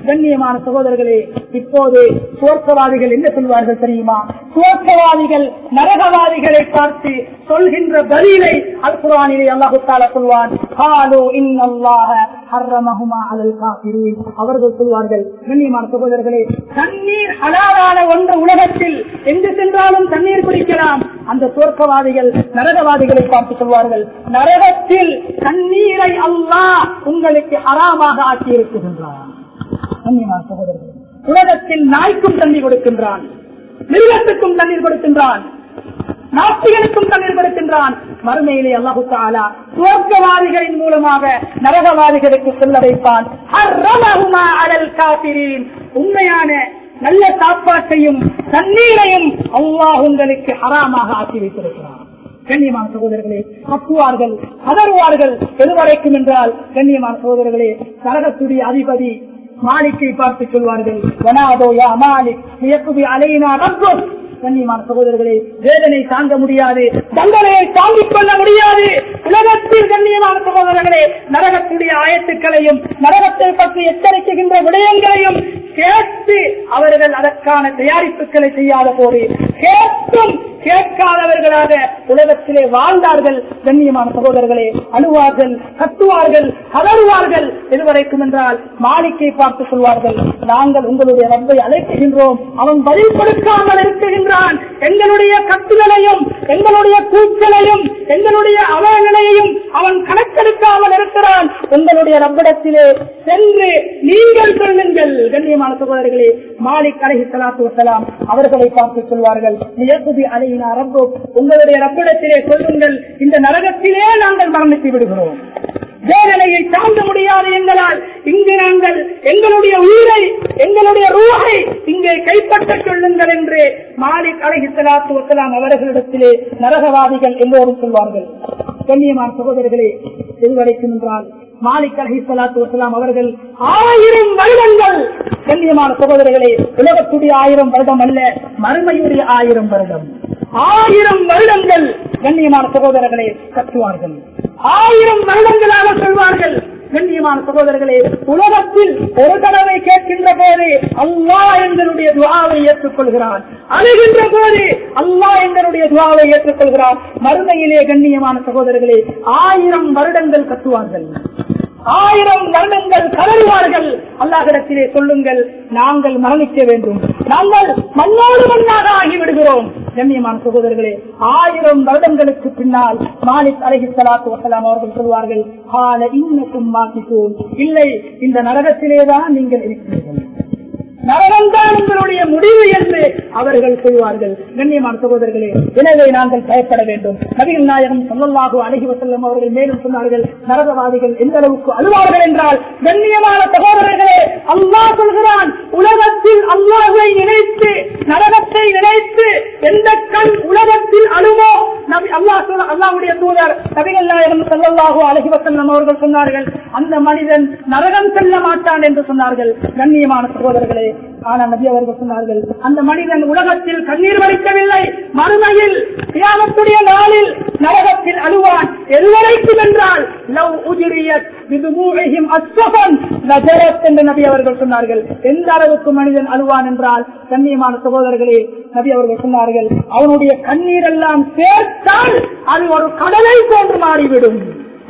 கண்ணியமான சகோதரர்களே, இப்போது சுவர்க்கவாதிகள் என்ன சொல்வார்கள் தெரியுமா? சுவர்க்கவாதிகள் நரகவாதிகளை பார்த்து சொல்கின்ற பதிலை அல் குர்ஆனிலே அல்லாஹ் தஆலா சொல்வான், காலு இன்னல்லாஹ ஹர்ரமஹுமா அலல் காஃபிரீன். அவர்கள் சொல்வார்கள், கண்ணியமான சகோதரர்களே, தண்ணீர் ஹலாலான ஒன்று உலகத்தில் எங்கு சென்றாலும் தண்ணீர் குடிக்கலாம். அந்த சுவர்க்கவாதிகள் நரகவாதிகளை பார்த்து சொல்வார்கள், நரகத்தில் தண்ணீரை அல்லாஹ் உங்களுக்கு ஹராமாக ஆக்கி இருக்குகின்றான். கண்ணியமான சகோதரர்களே, உலகத்தில் நாய்க்கும் தண்ணீர் கொடுக்கின்றான், மிருகத்துக்கும் தண்ணீர் கொடுக்கின்றான், நாஸ்திகனுக்கும் தண்ணீர் கொடுக்கின்றான். மறுமையிலே அல்லாஹ் தஆலா சுவர்க்கவாதிகளின் மூலமாக நரகவாதிகளுக்கு சொல்ல வைப்பான், ஹர்ரமஹுமா அலல் காஃபிரீன். உண்மையான நல்ல சாப்பாட்டையும் தண்ணீரையும் அல்லாஹ் உங்களுக்கு ஹராமாக ஆக்கி வைத்திருக்கிறார். கண்ணியமான சகோதரர்களே, கத்துவார்கள், கதறுவார்கள். எதுவரைக்கும் என்றால், கண்ணியமான சகோதரர்களே, நரகத்துடைய அதிபதி மாலிக்கை பார்த்து சொல்வார்கள், வனாதோ யா மாலிக் லியக்தி அலைனா ரப்புக். கண்ணியமான சகோதரர்களே, வேதனை தாங்க முடியாது, தண்டனையை தாங்கிக் கொள்ள முடியாது. உலகத்தில் கண்ணியமான சகோதரர்களே, நரகத்துடைய ஆயத்துக்களையும் நரகத்தை பற்றி எச்சரிக்கின்ற விடயங்களையும் கேட்டு அவர்கள் அதற்கான தயாரிப்புகளை செய்யாத போது, கேட்டும் கேட்காதவர்களாக உலகத்திலே வாழ்ந்தார்கள். கண்ணியமான சகோதரர்களே, அழுவார்கள், கத்துவார்கள், கதறுவார்கள். எதுவரைக்கும் என்றால், மாலிக்கை பார்த்து சொல்வார்கள், நாங்கள் உங்களுடைய ரப்பை அழைக்கின்றோம், அவன் பதில் கொடுக்காமல் இருக்குகின்றான். எங்களுடைய கத்துதலையும் எங்களுடைய கூச்சலையும் எங்களுடைய அவலங்களையும் அவன் கணக்கெடுக்காமல் இருக்கிறான். உங்களுடைய ரப்பிடத்திலே சென்று நீங்கள் சொல்லுங்கள். கண்ணியமான சகோதரர்களே, மாலிக் அலைஹிஸ்ஸலாத்து வஸ்ஸலாம் அவர்களை பார்த்து சொல்வார்கள், லியக்தி அலைனா ரப்புக். உங்களுடைய ரப்பிடத்திலே சொல்லுங்கள், இந்த நரகத்திலே நாங்கள் மரணித்து விடுகிறோம், வேதனையை தாங்க முடியாது எங்களால். இங்கு நாங்கள் எங்களுடைய உயிரை, எங்களுடைய ரூஹை இங்கே கைப்பற்ற சொல்லுங்கள் என்று மாலிக் அலைஹிஸ்ஸலாத்து வஸ்ஸலாம் அவர்களிடத்திலே நரகவாதிகள் எல்லோரும் சொல்வார்கள். கண்ணியமான சகோதரர்களே, எதுவரைக்கும் என்றால், மாலிக் அலைஹிஸ்ஸலாத்து வஸ்ஸலாம் அவர்கள் 1000 வருடங்கள், கண்ணியமான சகோதரர்களே, உலகத்துடைய 1000 வருடம் அல்ல, மறுமையுடைய 1000 வருடம், 1000 வருடங்கள் கண்ணியமான சகோதரர்களே கட்டுவார்கள். 1000 வருடங்களாக சொல்வார்கள். கண்ணியமான சகோதரர்களே, உலகத்தில் ஒரு தடவை கேட்கின்ற போது அல்லாஹ் எங்களுடைய துஆவை ஏற்றுக்கொள்கிறான், அழுகின்ற போது அல்லாஹ் எங்களுடைய துஆவை ஏற்றுக்கொள்கிறான். மறுமையிலே கண்ணியமான சகோதரர்களே 1000 வருடங்கள் கட்டுவார்கள், 1000 வருடங்கள் கதறுவார்கள். அல்லாஹ்விடத்திலே சொல்லுங்கள், நாங்கள் மரணிக்க வேண்டும், நாங்கள் மண்ணோடு மண்ணாக ஆகிவிடுகிறோம். கண்ணியமான சகோதரர்களே, 1000 வருடங்களுக்கு பின்னால் மாலிக் அலைஹிஸ்ஸலாத்து வஸ்ஸலாம் அவர்கள் சொல்வார்கள், கால இன்னக்கும் மாகிதூன். இல்லை, இந்த நரகத்திலேதான் நீங்கள் இருக்கிறீர்கள், நரகம்தான் உங்களுடைய முடிவு என்று அவர்கள் சொல்வார்கள். கண்ணியமான சகோதரர்களே, எனவே நாங்கள் பயப்பட வேண்டும். நபிகள் நாயகம் ஸல்லல்லாஹு அலைஹி வஸல்லம் அவர்கள் மேலும் சொன்னார்கள், நரகவாதிகள் எந்த அளவுக்கு அழுவார்கள் என்றால், கண்ணியமான சகோதரர்களே, அல்லாஹ் சொல்கிறான், உலகத்தில் அல்லாஹ்வை நினைத்து நரகத்தை நினைத்து எந்த கண் உலகத்தில் அழுமோ, அல்லாஹ்வுடைய தூதர் நபிகள் நாயகம் ஸல்லல்லாஹு அலைஹி வஸல்லம் அவர்கள் சொன்னார்கள், அந்த மனிதன் நரகம் செல்ல மாட்டான் என்று சொன்னார்கள். கண்ணியமான சகோதரர்களே, ஆனால் நபி அவர்கள் சொன்னார்கள், அந்த மனிதன் உலகத்தில் கண்ணீர் வடிக்கவில்லை, மறுமையில் கியாமத்துடைய நாளில் நரகத்தில் அழுவான். எதுவரைக்கும் என்றால், லவ் உஜ்ரியத் பிதுமூஹிம் அஸ்ஸஃபன் லஜரத் என்று நபி அவர்கள் சொன்னார்கள். எந்த அளவுக்கு மனிதன் அழுவான் என்றால், கண்ணியமான சகோதரர்களே, நபி அவர்கள் சொன்னார்கள், அவனுடைய கண்ணீர் எல்லாம் சேர்த்தால் அது ஒரு கடலை போன்று மாறிவிடும்,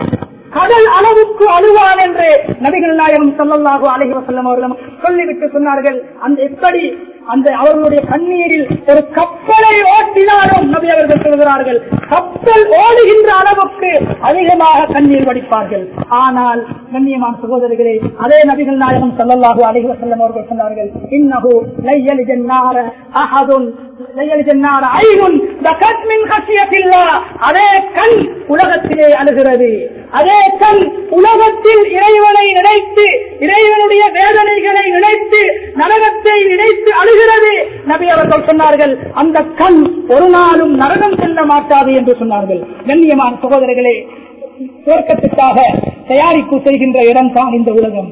கடல் அளவுக்கு அழுவான் என்று நபிகள் நாயகம் ஸல்லல்லாஹு அலைஹி வஸல்லம் அவர்கள் சொல்லிவிட்டு சொன்னார்கள். அந்த எப்படி அந்த அவர்களுடைய கண்ணீரில் ஒரு கப்பலை ஓட்டினாலும் நபி அவர்கள் சொல்கிறார்கள், கப்பல் ஓடுகின்ற அளவுக்கு அதிகமாக கண்ணீர் வடிப்பார்கள். ஆனால் கண்ணியமான சகோதரர்களே, அதே நபிகள் நாயகம் ஸல்லல்லாஹு அலைஹி வஸல்லம் அவர்கள் சொன்னார்கள், இன்னஹு லய்யலிஜன் நார அஹதுன் லய்யலிஜன் நார ஐனுன் தகத் மின் ஹஷியத்தில்லாஹ். அதே கண் உலகத்திலே அழுகிறது, அதே கண் உலகத்தில் இறைவனை நினைத்து, இறைவனுடைய வேதனைகளை நினைத்து, நரகத்தை நினைத்து அழுகிறது. நபி அவர்கள் சொன்னார்கள், அந்த கண் ஒரு நாளும் நரகம் செல்ல மாட்டாது என்று சொன்னார்கள். கண்ணியமான சகோதரர்களே, சுவர்க்கத்துக்காக தயாரிப்பு செய்கின்ற இடம் தான் இந்த உலகம்,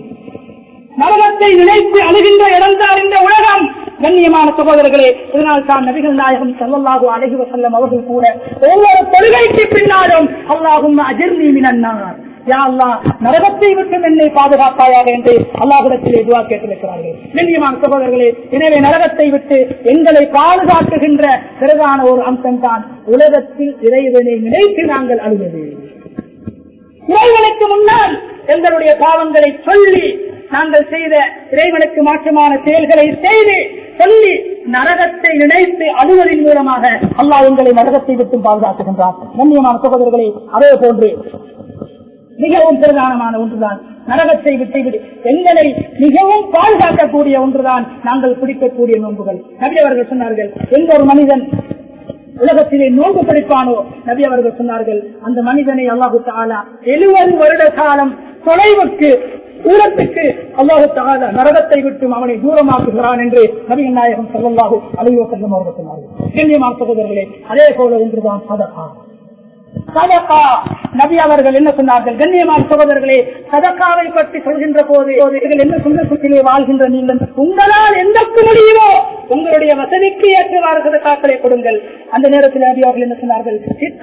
நரகத்தை நினைத்து அழுகின்ற இடம் தான் இந்த உலகம். கண்ணியமான சகோதரர்களே, இதனால் தான் நபிகள் நாயகம் ஸல்லல்லாஹு அலைஹி வஸல்லம் அவர்கள் கூட ஒவ்வொரு தொழுகைக்கு பின்னாலும் அல்லாஹும்ம அஜிர்னி மினன் நார், யா அல்லாஹ் நரகத்தை விட்டு என்னை பாதுகாப்பாயாக என்று அல்லாஹ்விடத்திலே துஆ கேட்டிருக்கிறார்கள். கண்ணியமான சகோதரர்களே, எனவே நரகத்தை விட்டு எங்களை பாதுகாக்குகின்ற பிரதான ஒரு அம்சம் தான் உலகத்தில் இறைவனை நினைத்து நாங்கள் அழுவது. இறைவனுக்கு முன்னால் எங்களுடைய பாவங்களை சொல்லி நாங்கள் செய்த இறைவனுக்கு மாற்றமான செயல்களை செய்து சொல்லி நரகத்தை நினைத்து அழுவதன் மூலமாக அல்லாஹ் எங்களை நரகத்தை விட்டு பாதுகாக்குகின்றார். கண்ணியமான சகோதரர்களே, அதே போன்று மிகவும் பிரதானமான ஒன்றுதான் நரகத்தை விட்டு எங்களை மிகவும் பாதுகாக்கக்கூடிய ஒன்றுதான் நாங்கள் பிடிக்கக்கூடிய நோன்புகள். நபி அவர்கள் சொன்னார்கள், எந்த ஒரு மனிதன் உலகத்திலே நோன்பு பிடிப்பானோ, நபி அவர்கள் சொன்னார்கள், அந்த மனிதனை அல்லாஹு தஆலா 70 வருட காலம் தொலைவுக்கு தூரத்துக்கு அல்லாஹு தஆலா நரகத்தை விட்டு அவனை தூரமாக்குகிறான் என்று நபிகள் நாயகம் ஸல்லல்லாஹு அலைஹி வஸல்லம் அவர்கள் சொன்னார்கள். கண்ணியமான சகோதரர்களே, அதே போல ஒன்றுதான் சதகா. சதகா நபி அவர்கள் என்ன சொன்னார்கள்? கண்ணியமான சகோதரர்களே, சதகாவை பற்றி சொல்கின்ற போது என்ன சுந்தரத்திலே வாழ்கின்ற நீங்கள் உங்களால் எந்தக்கு முடியுமோ உங்களுடைய வசதிக்கு ஏற்றவாறு சதகாக்களை கொடுங்கள். அந்த நேரத்தில் நபி அவர்கள் என்ன சொன்னார்கள்?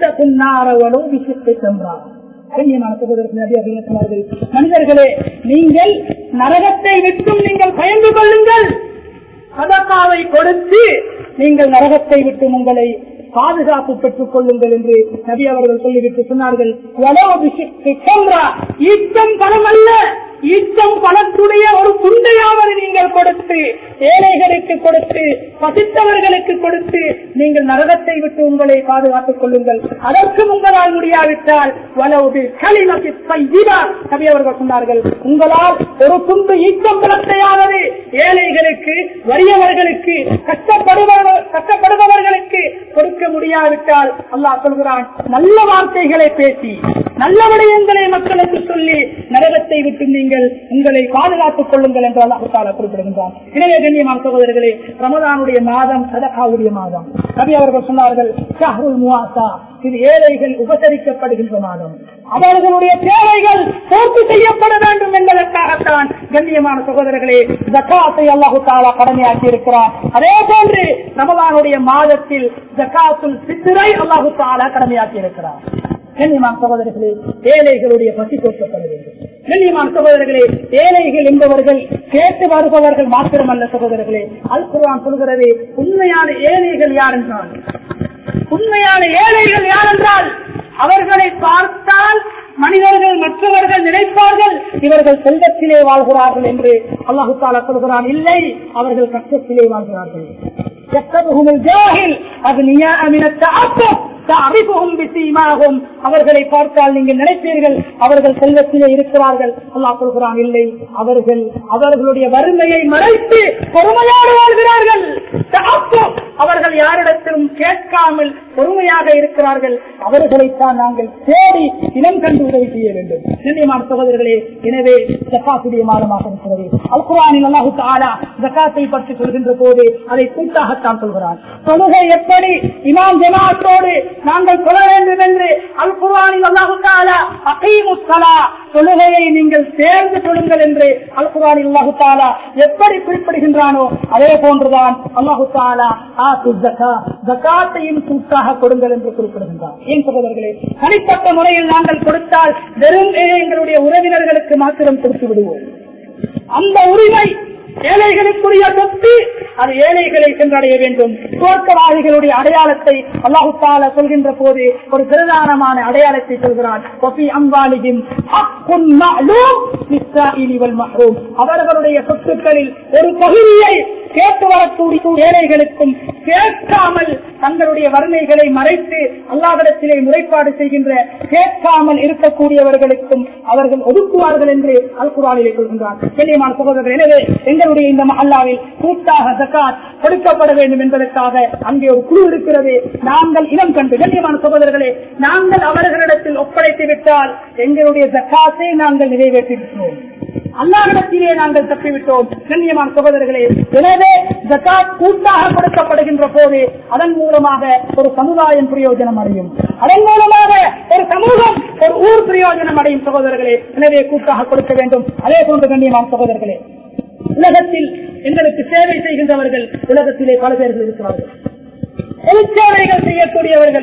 மனிதர்களே, நீங்கள் நரகத்தை விட்டும் நீங்கள் பயந்து கொள்ளுங்கள். சதகாவை கொடுத்து நீங்கள் நரகத்தை விட்டு உங்களை பாதுகாப்பு பெற்றுக் கொள்ளுங்கள் என்று நபி அவர்கள் சொல்லிவிட்டு சொன்னார்கள். ஈச்சம் பணம் அல்ல, ஈச்சம் பணத்துடைய ஒரு துண்டையாவது நீங்கள் கொடுத்து ஏழைகளுக்கு கொடுத்து பசித்தவர்களுக்கு கொடுத்து நீங்கள் நரகத்தை விட்டு உங்களை பாதுகாத்துக் கொள்ளுங்கள். அதற்கு உங்களால் முடியாவிட்டால் நபி அவர்கள் சொன்னார்கள், உங்களால் ஒரு துண்டு ஈச்சம் பணத்தையாவது ஏழைகளுக்கு, வறியவர்களுக்கு, கஷ்டப்படுபவர்களுக்கு கொடுக்க முடியாவிட்டால் அல்லாஹ் சொல்கிறான், நல்ல வார்த்தைகளை பேசி நல்ல விடயங்களை மக்களுக்கு சொல்லி நரகத்தை விட்டு நீங்கள் உங்களை பாதுகாத்துக் கொள்ளுங்கள் என்று அல்லாஹ் தஆலா குறிப்பிடுகின்றான். எனவே கண்ணியமான சகோதரர்களே, ரமதானுடைய மாதம் சதகாவுடைய மாதம். நபி அவர்கள் சொன்னார்கள், ஷஹ்ருல் முவாஸா, இது ஏழைகள் உபசரிக்கப்படுகின்ற மாதம். அவர்களுடைய தேவைகள் பூர்த்தி செய்யப்பட வேண்டும் என்பதற்காகத்தான் கண்ணியமான சகோதரர்களே ஜகாத்தை அல்லாஹ் தஆலா கடமையாக்கி இருக்கிறார். அதே போன்று ரமதானுடைய மாதத்தில் ஜகாத்துல் ஃபித்ரை அல்லாஹ் தஆலா கடமையாக்கி இருக்கிறார். கண்ணியமான சகோதரர்களே, ஏழைகளுடைய பசி போற்றப்பட வேண்டும். கண்ணியமான சகோதரர்களே, ஏழைகள் என்பவர்கள் கேட்டு வருபவர்கள் மாத்திரமல்ல சகோதரர்களே. அல் குர்ஆன் சொல்கிறது, உண்மையான ஏழைகள் யார் என்றால், உண்மையான ஏழைகள் யார் என்றால் அவர்களை பார்த்தால் மனிதர்கள் மற்றவர்கள் நினைப்பார்கள் இவர்கள் செல்வத்திலே வாழ்கிறார்கள் என்று அல்லாஹ் தஆலா சொல்கிறான். இல்லை, அவர்கள் கஷ்டத்திலே வாழ்கிறார்கள். அவர்களை பார்த்தால் நீங்கள் நினைப்பீர்கள் அவர்கள் செல்வத்திலே இருக்கிறார்கள். அல்லாஹ் சொல்கிறான், இல்லை, அவர்கள் அவர்களுடைய வறுமையை மறைத்து பொறுமையோடு வாழ்கிறார்கள். அவர்கள் யாரிடத்திலும் கேட்காமல் பொறுமையாக இருக்கிறார்கள். அவர்களைத்தான் நாங்கள் தேடி இனம் கண்டு உதவி செய்ய வேண்டும். கண்ணியமான சகோதரர்களே, எனவே ஜகாத்துடைய மாதமாக இருக்கிறது. அல் குர்ஆனில் அல்லாஹ் தஆலா ஜகாத்தை பற்றி சொல்கின்ற போது அதை கூட்டாகத்தான் சொல்கிறார். தொழுகை எப்படி இமாம் ஜமாஅத்தோடு நாங்கள் தொழ வேண்டும் என்று அல் குர்ஆனில் அல்லாஹ் தஆலா அகீமுஸ் ஸலாத், தொழுகையை நீங்கள் சேர்ந்து தொழுங்கள் என்று அல் குர்ஆனில் அல்லாஹ் தஆலா எப்படி குறிப்பிடுகின்றானோ அதே போன்றுதான் அல்லாஹ் தஆலா ஆத்துஸ் ஸகாத், ஜகாத்தையும் கூட்டாக கொடுங்கள் என்று குறிப்பிடுகின்றார். ஏன் சகோதரர்களே, தனிப்பட்ட முறையில் நாங்கள் கொடுத்தால் வெறும் எங்களுடைய உறவினர்களுக்கு மாத்திரம் கொடுத்து விடுவோம். அந்த உரிமை ஏழைகளுக்குரிய சொத்து அது ஏழைகளை சென்றடைய வேண்டும். சுவர்க்கவாதிகளுடைய அடையாளத்தை அல்லாஹ் தஆலா சொல்கின்ற போது ஒரு பிரதானமான அடையாளத்தை சொல்கிறான். அவர்களுடைய சொத்துக்களில் ஒரு பகுதியை கேட்டு வரக்கூடிய ஏழைகளுக்கும் கேட்காமல் தங்களுடைய வறுமைகளை மறைத்து அல்லாஹ்விடத்திலே முறைப்பாடு செய்கின்ற கேட்காமல் இருக்கக்கூடியவர்களுக்கும் அவர்கள் ஒதுக்குவார்கள் என்று அல் குர்ஆனிலே சொல்கின்றார். கண்ணியமான சகோதரர்கள், எனவே எங்களுடைய இந்த மஹல்லாவில் கூட்டாக ஜகாத் கொடுக்கப்பட வேண்டும் என்பதற்காக அங்கே ஒரு குழு இருக்கிறது. நாங்கள் இனம் கண்டு கண்ணியமான சகோதரர்களே, நாங்கள் அவர்களிடத்தில் ஒப்படைத்து விட்டால் எங்களுடைய ஜகாத்தை நாங்கள் நிறைவேற்றிவிட்டோம், அல்லாஹ்விடத்திலே நாங்கள் தப்பிவிட்டோம். கண்ணியமான சகோதரர்களே, எனவே ஜகாத் கூட்டாக கொடுக்கப்படுகின்ற போது அதன் மூலமாக ஒரு சமுதாயம் பிரயோஜனம் அடையும், அதன் மூலமாக ஒரு சமூகம், ஒரு ஊர் பிரயோஜனம் அடையும் சகோதரர்களே. எனவே கூட்டாக கொடுக்க வேண்டும். அதே போன்று கண்ணியமான சகோதரர்களே, உலகத்தில் எங்களுக்கு சேவை செய்கின்றவர்கள் உலகத்திலே பல பேர்கள் இருக்கிறார்கள். சேவைகள் செய்யக்கூடியவர்கள்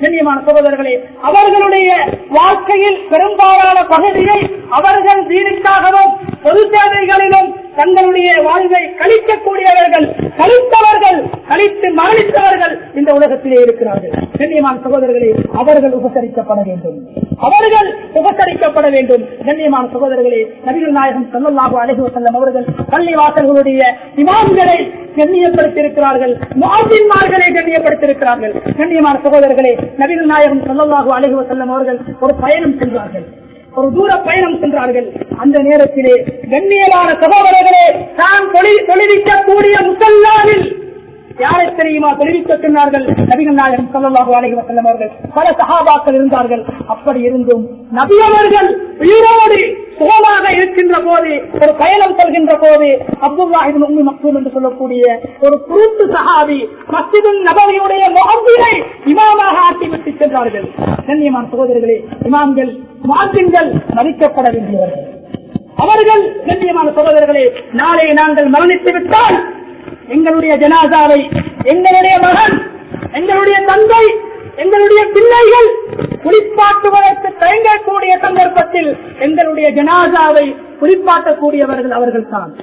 கண்ணியமான சகோதரர்களே, அவர்களுடைய வாழ்க்கையில் பெரும்பாலான பகுதியை அவர்கள் தீனுக்காகவும் பொது சேவைகளிலும் தங்களுடைய வாழ்வை கழிக்கக்கூடியவர்கள், கழித்தவர்கள், கழித்து மரணித்தவர்கள் இந்த உலகத்திலே இருக்கிறார்கள். கண்ணியமான சகோதரர்களே, அவர்கள் உபசரிக்கப்பட வேண்டும், அவர்கள் உபசரிக்கப்பட வேண்டும். கண்ணியமான சகோதரர்களே, நபிகள் நாயகம் ஸல்லல்லாஹு அலைஹி வஸல்லம் அவர்கள் பள்ளிவாசல்களுடைய இமாம்களை கண்ணியப்படுத்தியிருக்கிறார்கள், முஅஜ்ஜின்மார்களை கண்ணியப்படுத்தியிருக்கிறார்கள். கண்ணியமான சகோதரர்களே, நபிகள் நாயகம் ஸல்லல்லாஹு அலைஹி வஸல்லம் அவர்கள் ஒரு பயணம் சென்றார்கள், ஒரு தூர பயணம் சென்றார்கள். அந்த நேரத்திலே கண்ணியமான சகோதரர்களே, தான் தொழுவிக்கக்கூடிய முஸல்லாவில் யாரை தெரியுமா தொழுவிக்க சொன்னார்கள்? நபிகள் நாயகம் ஸல்லல்லாஹு அலைஹி வஸல்லம் அவர்கள். பல சஹாபாக்கள் இருந்தார்கள். அப்படி இருந்தும் நபி அவர்கள் உயிரோடு சுகமாக இருக்கின்ற போது, ஒரு பயணம் செல்கின்ற போது, அப்துல்லாஹ் இப்னு உம்மி மக்தூம் என்று சொல்லக்கூடிய ஒரு குருத்து சஹாபி மஸ்ஜிதுன் நபவியுடைய முஅஸ்ஸினை இமாமாக ஆக்கிவிட்டு சென்றார்கள். கண்ணியமான சகோதரர்களே, இமாம்கள், முஅஸ்ஸின்கள் மதிக்கப்பட வேண்டியவர்கள் அவர்கள். கண்ணியமான சகோதரர்களே, நாளை நாங்கள் மரணித்து விட்டால் எங்களுடைய ஜனாசாவை எங்களுடைய மகன், எங்களுடைய தந்தை, எங்களுடைய பிள்ளைகள் குளிப்பாட்டுவதற்கு தயங்கக்கூடிய சந்தர்ப்பத்தில் எங்களுடைய ஜனாசாவை குளிப்பாட்டக்கூடியவர்கள் அவர்கள் தான்.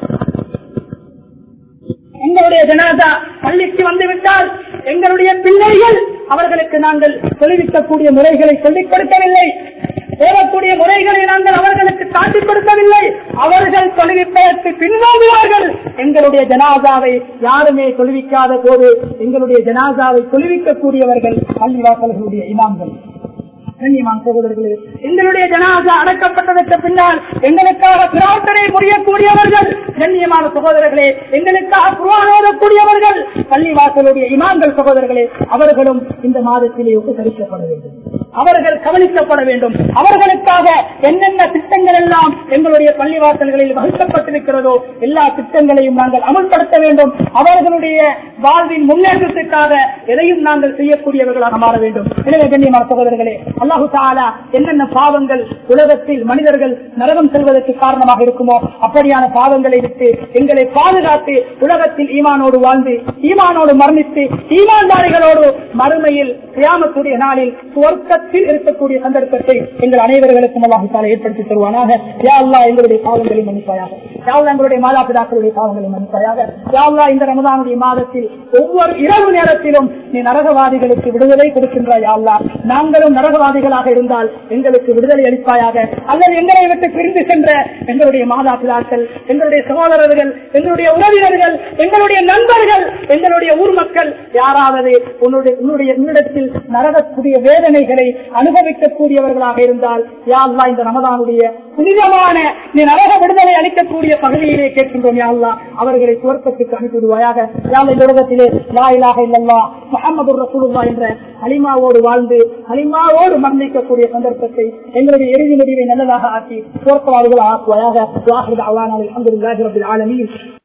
எங்களுடைய ஜனாசா பள்ளிக்கு வந்துவிட்டால் எங்களுடைய பிள்ளைகள், அவர்களுக்கு நாங்கள் தொழுவிக்கக்கூடிய முறைகளை சொல்லிக் கொடுக்கவில்லை, போகக்கூடிய முறைகளை நாங்கள் அவர்களுக்கு காட்டிக் கொடுக்கவில்லை. அவர்கள் தொழுவிப்பதற்கு பின்வாங்குவார்கள். எங்களுடைய ஜனாசாவை யாருமே தொழுவிக்காத போது எங்களுடைய ஜனாசாவை தொழுவிக்கக்கூடியவர்கள் பள்ளிவாசல்களுடைய இமாம்கள். கண்ணியமான சகோதரர்களே, எங்களுடைய ஜனாசா அடக்கப்பட்டதற்கு பின்னால் எங்களுக்காக பிரார்த்தனை புரியக்கூடியவர்கள், கண்ணியமான சகோதரர்களே, எங்களுக்காக குர்ஆன் ஓதக்கூடியவர்கள் பள்ளிவாசலுடைய இமாம்கள். சகோதரர்களே, அவர்களும் இந்த மாதத்திலே உபசரிக்கப்பட வேண்டும், அவர்கள் கவனிக்கப்பட வேண்டும். அவர்களுக்காக என்னென்ன திட்டங்கள் எல்லாம் எங்களுடைய பள்ளிவாசல்களில் வகுக்கப்பட்டிருக்கிறதோ எல்லா திட்டங்களையும் நாங்கள் அமல்படுத்த வேண்டும். அவர்களுடைய வாழ்வின் முன்னேற்றத்திற்காக எதையும் நாங்கள் செய்யக்கூடியவர்களாக மாற வேண்டும். எனவே கண்ணியமான சகோதரர்களே, அல்லாஹு தஆலா என்னென்ன பாவங்கள் உலகத்தில் மனிதர்கள் நரகம் செல்வதற்கு காரணமாக இருக்குமோ அப்படியான பாவங்களை விட்டு எங்களை பாதுகாத்து உலகத்தில் ஈமானோடு வாழ்ந்து ஈமானோடு மரணித்து ஈமான்தாரிகளோடு மறுமையில் கியாமத்துடைய நாளில் சுவர்க்கத்தில் இருக்கக்கூடிய சந்தர்ப்பத்தை எங்கள் அனைவர்களுக்கும் அல்லாஹ் தஆலா ஏற்படுத்தி தருவானாக. யா அல்லாஹ், எங்களுடைய பாவங்களை மன்னிப்பாயாக. யா அல்லாஹ், எங்களுடைய மாதாபிதாக்களுடைய பாவங்களை மன்னிப்பாயாக. யா அல்லாஹ், இந்த ரமதானுடைய மாதத்தில் ஒவ்வொரு இரவு நேரத்திலும் நீ நரகவாதிகளுக்கு விடுதலை கொடுக்கின்றாய். யா அல்லாஹ், நாங்களும் நரகவாதிகளாக இருந்தால் எங்களுக்கு விடுதலை அளிப்பாயாக. அல்லது எங்களை விட்டு பிரிந்து சென்ற எங்களுடைய மாதாபிதாக்கள், எங்களுடைய சகோதரர்கள், எங்களுடைய உறவினர்கள், எங்களுடைய நண்பர்கள், எங்களுடைய ஊர் மக்கள் யாராவது உன்னிடத்தில் நரகக்கூடிய வேதனைகளை அனுபவிக்கக்கூடியவர்களாக இருந்தால் யா அல்லாஹ், இந்த ரமதானுடைய புனிதமான நீ நரக விடுதலை அளிக்கக்கூடிய பகுதியிலே கேட்கின்றோம். யா அல்லாஹ், அவர்களை சுவர்க்கத்துக்கு அனுப்பிவிடுவாயாக. யா அல்லாஹ், இந்த உலகத்திலே லா இலாஹ இல்லல்லாஹ் முஹம்மதுர் ரசூலுல்லாஹ் என்ற கலிமாவோடு வாழ்ந்து கலிமாவோடு மரணிக்கக்கூடிய சந்தர்ப்பத்தை எங்களுடைய இறுதி முடிவை நல்லதாக ஆக்கி சுவர்க்கவாதிகள் ஆக்குவாயாக. அல்ஹம்துலில்லாஹி ரப்பில் ஆலமீன்.